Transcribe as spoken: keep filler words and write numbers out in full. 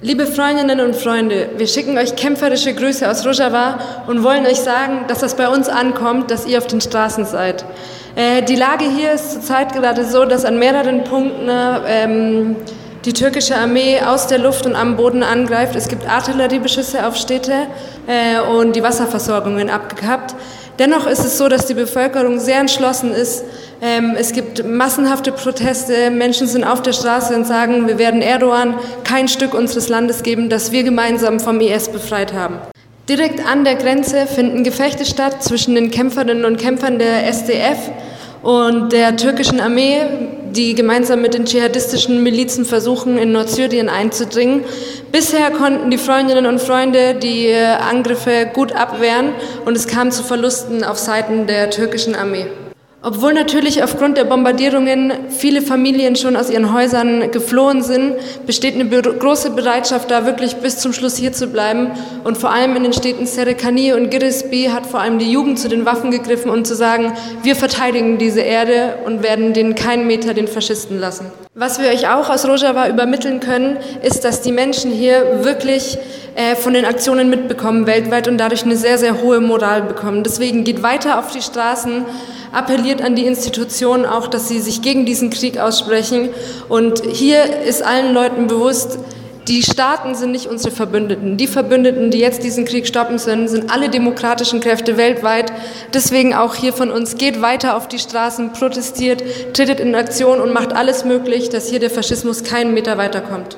Liebe Freundinnen und Freunde, wir schicken euch kämpferische Grüße aus Rojava und wollen euch sagen, dass das bei uns ankommt, dass ihr auf den Straßen seid. Äh, die Lage hier ist zurzeit gerade so, dass an mehreren Punkten ähm, die türkische Armee aus der Luft und am Boden angreift. Es gibt Artilleriebeschüsse auf Städte äh, und die Wasserversorgung wird abgekappt. Dennoch ist es so, dass die Bevölkerung sehr entschlossen ist. Ähm, es gibt massenhafte Proteste, Menschen sind auf der Straße und sagen, wir werden Erdogan kein Stück unseres Landes geben, das wir gemeinsam vom I S befreit haben. Direkt an der Grenze finden Gefechte statt zwischen den Kämpferinnen und Kämpfern der S D F und der türkischen Armee, die gemeinsam mit den dschihadistischen Milizen versuchen, in Nordsyrien einzudringen. Bisher konnten die Freundinnen und Freunde die Angriffe gut abwehren und es kam zu Verlusten auf Seiten der türkischen Armee. Obwohl natürlich aufgrund der Bombardierungen viele Familien schon aus ihren Häusern geflohen sind, besteht eine große Bereitschaft, da wirklich bis zum Schluss hier zu bleiben. Und vor allem in den Städten Serekani und Giresunspor hat vor allem die Jugend zu den Waffen gegriffen, um zu sagen, wir verteidigen diese Erde und werden den keinen Meter den Faschisten lassen. Was wir euch auch aus Rojava übermitteln können, ist, dass die Menschen hier wirklich äh, von den Aktionen mitbekommen weltweit und dadurch eine sehr, sehr hohe Moral bekommen. Deswegen geht weiter auf die Straßen, appelliert an die Institutionen auch, dass sie sich gegen diesen Krieg aussprechen. Und hier ist allen Leuten bewusst, die Staaten sind nicht unsere Verbündeten. Die Verbündeten, die jetzt diesen Krieg stoppen sollen, sind alle demokratischen Kräfte weltweit. Deswegen auch hier von uns, geht weiter auf die Straßen, protestiert, tretet in Aktion und macht alles möglich, dass hier der Faschismus keinen Meter weiterkommt.